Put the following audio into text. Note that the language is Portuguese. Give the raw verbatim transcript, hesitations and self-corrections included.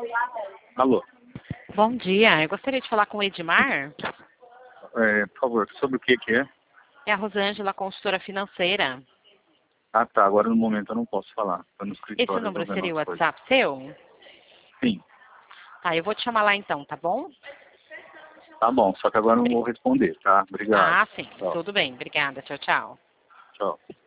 Alô? Bom dia, eu gostaria de falar com o Edmar. É, por favor, sobre o que que é? É a Rosângela, consultora financeira. Ah, tá. Agora no momento eu não posso falar. Estou no Esse escritório número resolvendo seria o umas coisas. WhatsApp seu? Sim, Tá, eu vou te chamar lá então, tá bom? tá bom. Só que agora eu não vou responder, tá? Obrigado. Ah, sim, Tchau. tudo bem. Obrigada. Tchau, tchau. Tchau.